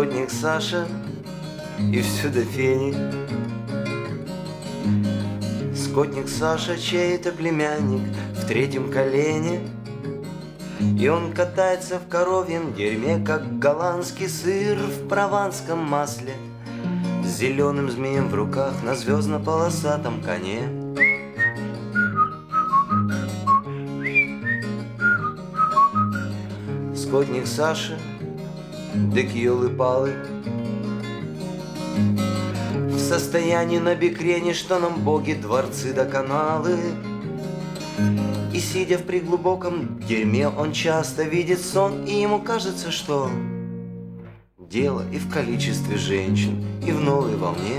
Скотник Саша и всюду фени. Скотник Саша чей-то племянник в третьем колене, и он катается в коровьем дерьме, как голландский сыр в прованском масле, с зеленым змеем в руках на звездно-полосатом коне. Скотник Саша, дык ёлы-палы, в состоянии на бекрене, что нам боги, дворцы да каналы. И сидя в преглубоком дерьме, он часто видит сон, и ему кажется, что дело и в количестве женщин, и в новой волне.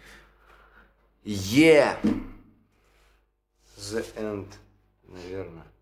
The end, наверное.